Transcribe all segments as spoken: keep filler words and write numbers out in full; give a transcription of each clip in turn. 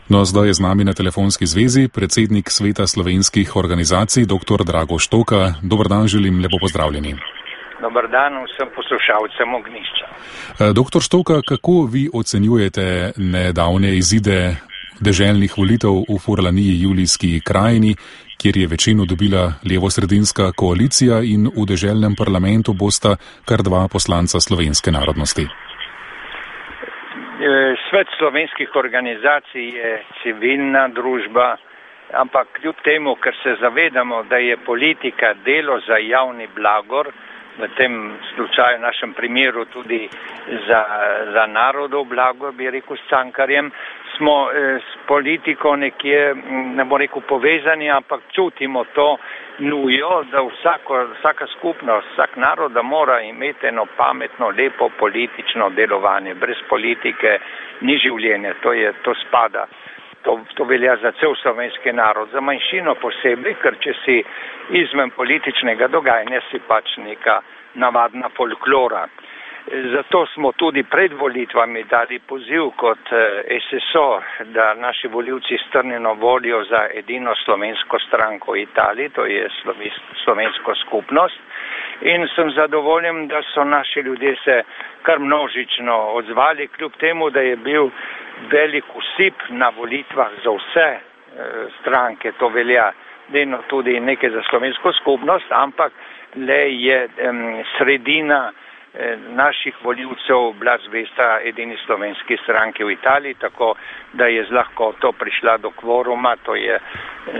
No, zdaj je z nami na telefonski zvezi predsednik Sveta slovenskih organizacij, dr. Drago Štoka. Dober dan, želim, lepo pozdravljeni. Dober dan vsem poslušalcem Ognjišča. doktor Štoka, kako vi ocenjujete nedavne izide deželnih volitev v Furlaniji, Julijski krajini, kjer je večino dobila levosredinska koalicija in v deželnem parlamentu bosta kar dva poslanca slovenske narodnosti? Svet slovenskih organizacij je civilna družba, ampak kljub temu, ker se zavedamo, da je politika delo za javni blagor, v tem slučaju, v našem primeru tudi za, za narodov blagor, bi rekel s Cankarjem, smo eh, s politiko nekje, ne bo rekel povezani, ampak čutimo to nujo, da vsako, vsaka skupnost, vsak narod, da mora imeti eno pametno, lepo politično delovanje. Brez politike ni življenje, to, je, to spada. To, to velja za cel slovenski narod, za manjšino posebej, ker če si izven političnega dogajanja, si pač neka navadna folklora. Zato smo tudi pred volitvami dali poziv kot es es o, da naši volivci strnjeno volijo za edino slovensko stranko v Italiji, to je slovensko skupnost. In sem zadovoljen, da so naši ljudje se kar množično odzvali, kljub temu, da je bil velik usip na volitvah za vse e, stranke, to velja delno tudi nekaj za slovensko skupnost, ampak le je em, sredina e, naših voljivcev bila zvesta edini slovenski stranki v Italiji, tako da je z lahkoto prišla do kvoruma, to je e,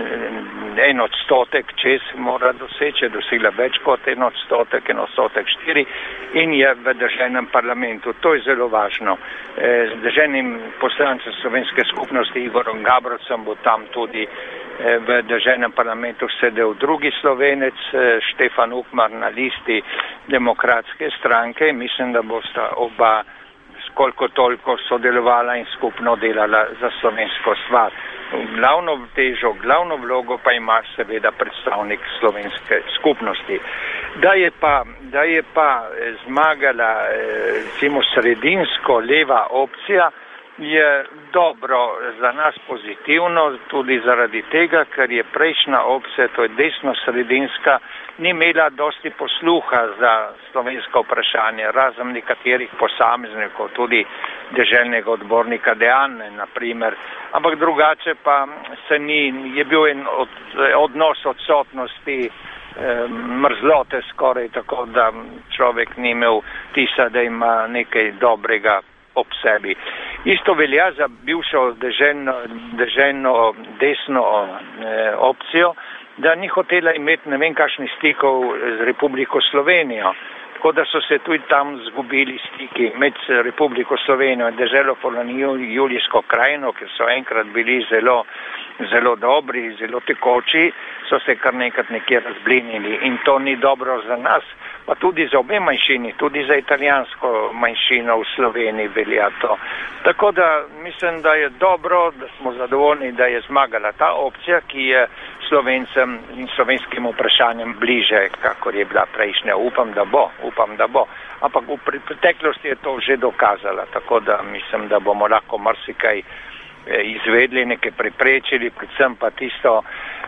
en odstotek čez mora doseči, dosegla več kot en odstotek, en odstotek štiri in je v državnem parlamentu. To je zelo važno. E, z državnim poslancem slovenske skupnosti Igorom Gabrovcem bo tam tudi e, v državnem parlamentu sedel drugi Slovenec, e, Štefan Ukmar na listi Demokratske stranke. Mislim, da bosta oba koliko toliko sodelovala in skupno delala za slovensko stvar. Glavno težo, glavno vlogo pa ima seveda predstavnik slovenske skupnosti. Da je pa, da je pa zmagala recimo sredinsko leva opcija, je dobro za nas pozitivno, tudi zaradi tega, ker je prejšnja opcija, to je desno-sredinska, ni imela dosti posluha za slovensko vprašanje, razen nekaterih posameznikov, tudi deželnega odbornika Dejane, na primer. Ampak drugače pa se ni, je bil en od, odnos odsotnosti, eh, mrzlote skoraj, tako da človek ni imel tisa, da ima nekaj dobrega ob sebi. Isto velja za bivšo deželno, deželno desno eh, opcijo, da ni hotela imeti ne vem kakšnih stikov z Republiko Slovenijo, tako da so se tudi tam zgubili stiki med Republiko Slovenijo in deželo Furlanijo, Julijsko krajino, ker so enkrat bili zelo, zelo dobri, zelo tekoči, so se kar nekrat nekje razblinili in to ni dobro za nas, pa tudi za obe manjšini, tudi za italijansko manjšino v Sloveniji velja to. Tako da mislim, da je dobro, da smo zadovoljni, da je zmagala ta opcija, ki je Slovencem in slovenskim vprašanjem bliže, kakor je bila prejšnja. Upam, da bo, upam, da bo. Ampak v preteklosti je to že dokazala, tako da mislim, da bomo lahko marsikaj izvedli, nekaj preprečili, predvsem pa tisto,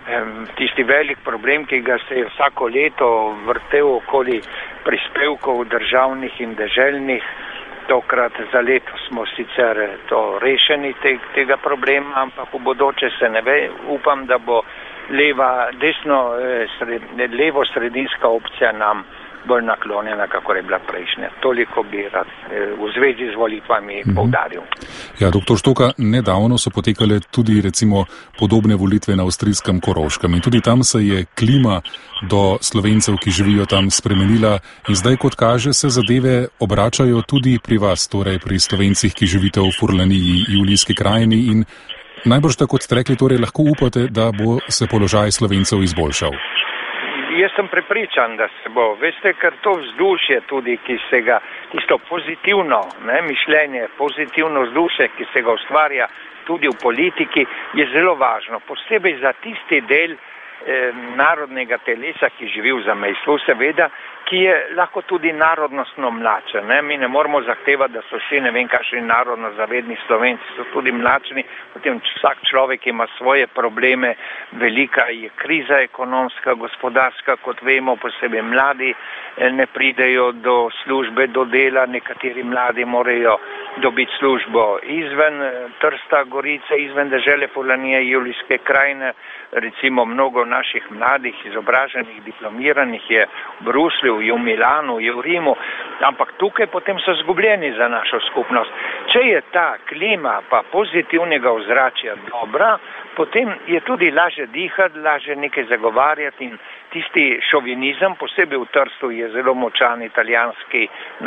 tisti velik problem, ki ga se je vsako leto vrtel okoli prispevkov državnih in deželnih. Tokrat za leto smo sicer to rešeni te, tega problema, ampak v bodoče se ne ve. Upam, da bo leva, desno, sred, levo sredinska opcija nam bolj naklonjena, kako je bila prejšnja. Toliko bi rad v zvezi z volitvami mm-hmm. poudaril. Ja, doktor Štoka, nedavno so potekale tudi recimo podobne volitve na avstrijskem Koroškem in tudi tam se je klima do Slovencev, ki živijo tam, spremenila in zdaj, kot kaže, se zadeve obračajo tudi pri vas, torej pri Slovencih, ki živite v Furlaniji, Julijski krajini in najbrž tako, kot ste rekli, torej lahko upate, da bo se položaj Slovencev izboljšal. Jaz sem prepričan, da se bo. Veste, ker to vzdušje tudi, ki se ga, tisto pozitivno ne, mišljenje, pozitivno vzdušje, ki se ga ustvarja tudi v politiki, je zelo važno. Posebej za tisti del eh, narodnega telesa, ki živi v zamejstvu, seveda, ki ki je lahko tudi narodnostno mlačen. Ne? Mi ne moramo zahtevati, da so vsi ne vem kakšni narodno zavedni Slovenci, so tudi mlačni, potem vsak človek ima svoje probleme, velika je kriza ekonomska, gospodarska, kot vemo, posebej mladi ne pridejo do službe, do dela, nekateri mladi morajo dobiti službo izven Trsta, Gorice, izven dežele Furlanije, Julijske krajine, recimo mnogo naših mladih, izobraženih, diplomiranih je v Bruslju, je v Milanu, je v Rimu, ampak tukaj potem so zgubljeni za našo skupnost. Če je ta klima pa pozitivnega ozračja dobra, potem je tudi lažje dihati, lažje nekaj zagovarjati in tisti šovinizem, posebej v Trstu je zelo močan italijanski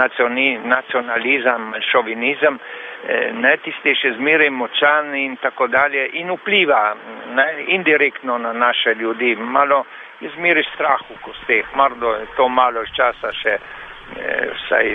nacionalizem, šovinizem, ne, tisti je še zmeraj močan in tako dalje in vpliva ne, indirektno na naše ljudi. Malo je zmeraj strah v kosteh, malo je to malo iz časa še vsaj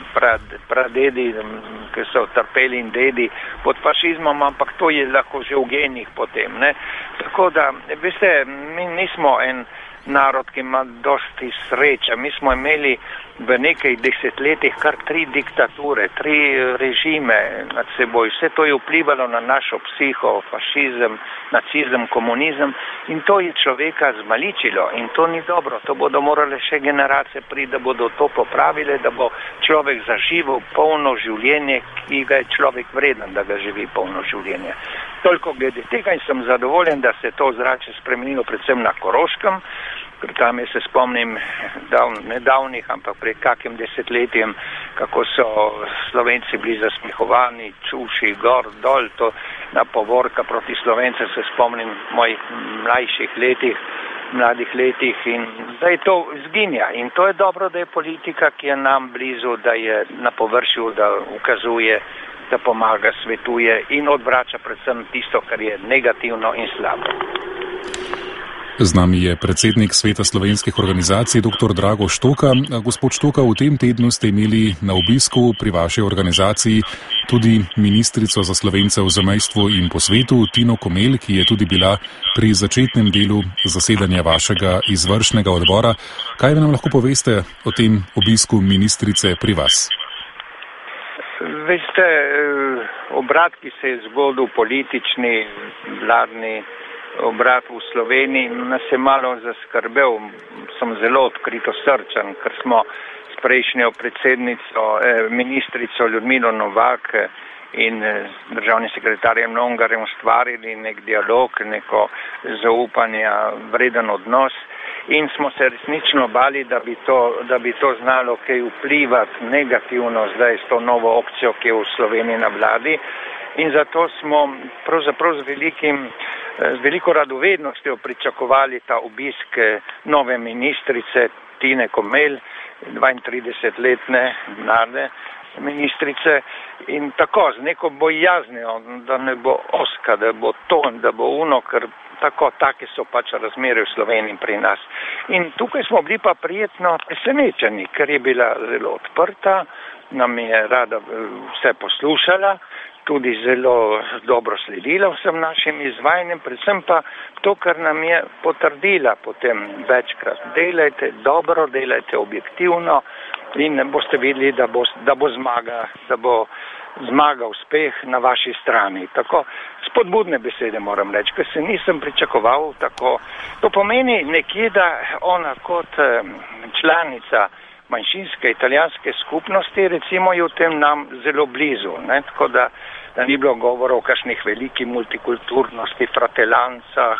pradedi, ki so trpeli in dedi pod fašizmom, ampak to je lahko že v genih potem. Ne. Tako da, veste, mi nismo en narod, ki ima dosti sreče. Mi smo imeli v nekaj desetletjih kar tri diktature, tri režime nad seboj. Vse to je vplivalo na našo psiho, fašizem, nacizem, komunizem in to je človeka zmaličilo in to ni dobro. To bodo morale še generacije priti, da bodo to popravile, da bo človek zaživel polno življenje, ki ga je človek vreden, da ga živi polno življenje. Toliko glede tega in sem zadovoljen, da se to zrače spremenilo predvsem na Koroškem, ker tam je se spomnim davn, nedavnih, ampak pred kakim desetletjem, kako so Slovenci bili zasmehovani, čuši, gor, dol, to na povorka proti Slovencem se spomnim v mojih mlajših letih, mladih letih in zdaj to zginja in to je dobro, da je politika, ki je nam blizu, da je na površju, da ukazuje, da pomaga, svetuje in odvrača predvsem tisto, kar je negativno in slabo. Z nami je predsednik Sveta slovenskih organizacij, dr. Drago Štoka. Gospod Štoka, v tem tednu ste imeli na obisku pri vaši organizaciji tudi ministrico za Slovence v zamejstvu in po svetu, Tino Komel, ki je tudi bila pri začetnem delu zasedanja vašega izvršnega odbora. Kaj nam lahko poveste o tem obisku ministrice pri vas? Veste, obrat, ki se je zgodil, politični, vladni obrat v Sloveniji, nas je malo zaskrbel. Sem zelo odkrito srčen, ker smo s prejšnjo predsednico, eh, ministrico Ljudmilo Novak in eh, državnim sekretarjem Longarjem ustvarili nek dialog, neko zaupanja, vreden odnos in smo se resnično bali, da bi to, da bi to znalo kaj vplivati negativno zdaj s to novo opcijo, ki je v Sloveniji na vladi. In zato smo pravzaprav z, velikim, z veliko radovednostjo pričakovali ta obisk nove ministrice Tine Komel, dvaintridesetletne mlade ministrice in tako z neko bojaznijo, da ne bo oska, da bo ton, da bo uno, ker tako, take so pač razmere v Sloveniji pri nas. In tukaj smo bili pa prijetno presenečeni, ker je bila zelo odprta, nam je rada vse poslušala, tudi zelo dobro sledila vsem našim izvajanjem, predvsem pa to, kar nam je potrdila potem večkrat. Delajte dobro, delajte objektivno in boste videli, da bo, da bo zmaga, da bo zmaga, uspeh na vaši strani. Tako spodbudne besede moram reči, ker se nisem pričakoval tako. To pomeni nekje, da ona kot članica manjšinske italijanske skupnosti, recimo je v tem nam zelo blizu, ne? Tako da, da ni bilo govora o kakšnih veliki multikulturnosti, fratelancah,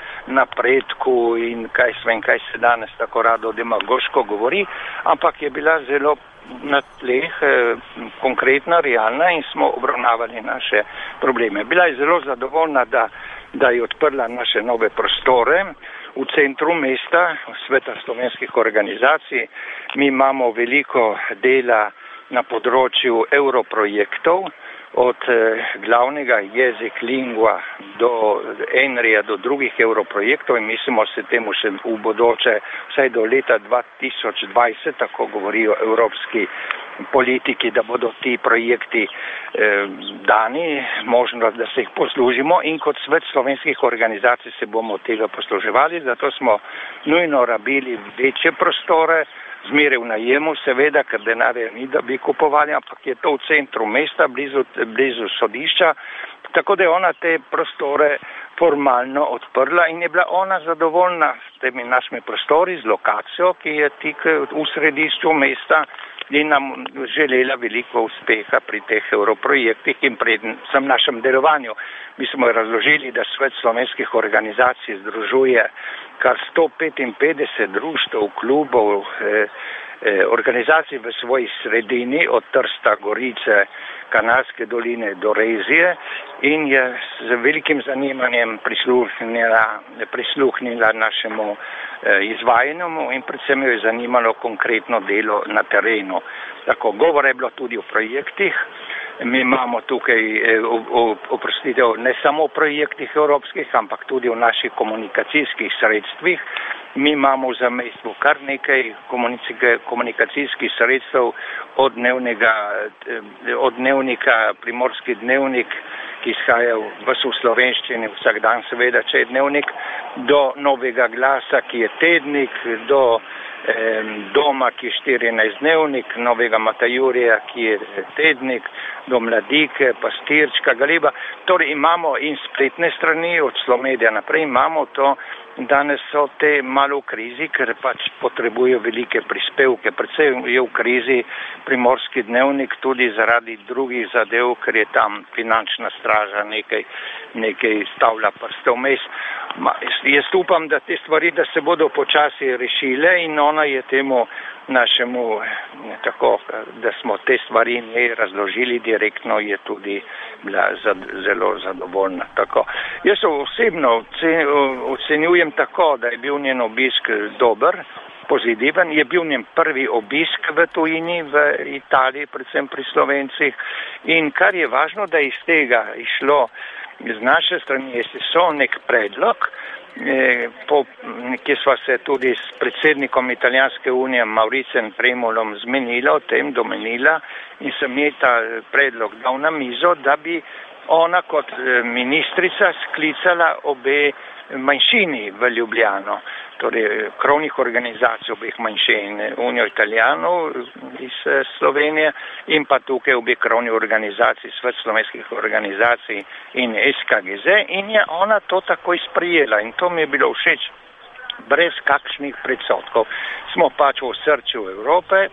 napredku in kaj svem, kaj se danes tako rado demagoško govori, ampak je bila zelo na tleh eh, konkretna, realna in smo obravnavali naše probleme. Bila je zelo zadovoljna, da, da je odprla naše nove prostore v centru mesta, Sveta slovenskih organizacij. Mi imamo veliko dela na področju europrojektov, od eh, glavnega jezik, lingua do Enrija, do drugih europrojektov in mislimo se temu še v bodoče, vsaj do leta dva tisoč dvajset, tako govorijo evropski politiki, da bodo ti projekti eh, dani, možno, da se jih poslužimo in kot Svet slovenskih organizacij se bomo tega posluževali, zato smo nujno rabili večje prostore, zmeraj v najemu, seveda, ker denarja ni, da bi kupovali, ampak je to v centru mesta, blizu, blizu sodišča, tako da je ona te prostore formalno odprla in je bila ona zadovoljna s temi našimi prostori, z lokacijo, ki je tik v središču mesta in nam želela veliko uspeha pri teh evroprojektih in pri vsem našem delovanju. Mi smo razložili, da Svet slovenskih organizacij združuje kar sto petinpetdeset društev, klubov, eh, eh, organizacij v svoji sredini, od Trsta, Gorice, Kanalske doline do Rezije in je z velikim zanimanjem prisluhnila, prisluhnila našemu eh, izvajanju in predvsem jo je zanimalo konkretno delo na terenu. Tako, govore je bilo tudi o projektih. Mi imamo tukaj, eh, oprostite, ne samo o projektih evropskih, ampak tudi o naših komunikacijskih sredstvih. Mi imamo v zamejstvu kar nekaj komunikacijskih sredstev od dnevnega, od dnevnika Primorski dnevnik, ki izhaja v slovenščini vsak dan, seveda, če je dnevnik, do Novega glasa, ki je tednik, do eh, Doma, ki je štirinajst dnevnik, Novega Matajurja, ki je tednik, do Mladike, Pastirčka, Galiba. Torej imamo in spletne strani od Slomedija naprej, imamo to. Danes so te malo v krizi, ker pač potrebujejo velike prispevke. Predvsem je v krizi Primorski dnevnik tudi zaradi drugih zadev, ker je tam finančna straža nekaj, nekaj stavlja prste vmes. Jaz upam, da te stvari, da se bodo počasi rešile in ona je temu našemu, tako, da smo te stvari ne razložili direktno, je tudi bila zelo zadovoljna. Tako. Jaz osebno ocenjujem tako, da je bil njen obisk dober, pozitiven, je bil njen prvi obisk v tujini, v Italiji, predvsem pri Slovencih in kar je važno, da je iz tega išlo z naše strani S S O nek predlog, eh, po, kjer sva se tudi s predsednikom Italijanske unije Mauricem Premolom zmenila o tem, domenila in sem je ta predlog dal na mizo, da bi ona kot ministrica sklicala obe manjšini v Ljubljano, torej krovnih organizacij obeh manjšin, Unijo Italijanov iz Slovenije in pa tukaj obe krovni organizaciji, Svet slovenskih organizacij in S K G Z in je ona to takoj sprijela in to mi je bilo všeč, brez kakšnih predsotkov. Smo pač v srču Evrope,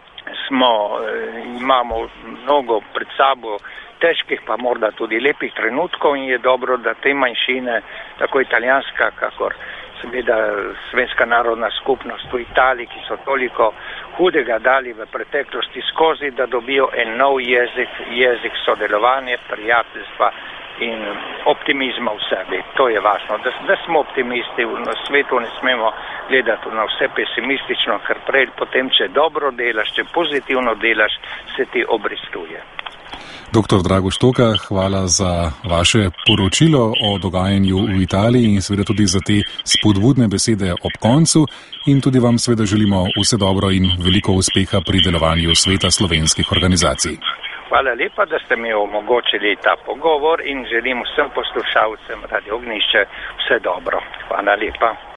smo, imamo mnogo pred sabo težkih, pa morda tudi lepih trenutkov in je dobro, da te manjšine, tako italijanska, kakor seveda Slovenska narodna skupnost v Italiji, ki so toliko hudega dali v preteklosti skozi, da dobijo en nov jezik, jezik sodelovanja, prijateljstva in optimizma v sebi. To je važno, da, da smo optimisti v svetu, ne smemo gledati na vse pesimistično, ker prej potem, če dobro delaš, če pozitivno delaš, se ti obrestuje. Doktor Drago Štoka, hvala za vaše poročilo o dogajanju v Italiji in seveda tudi za te spodbudne besede ob koncu in tudi vam seveda želimo vse dobro in veliko uspeha pri delovanju Sveta slovenskih organizacij. Hvala lepa, da ste mi omogočili ta pogovor in želim vsem poslušalcem Radio Ognjišče vse dobro. Hvala lepa.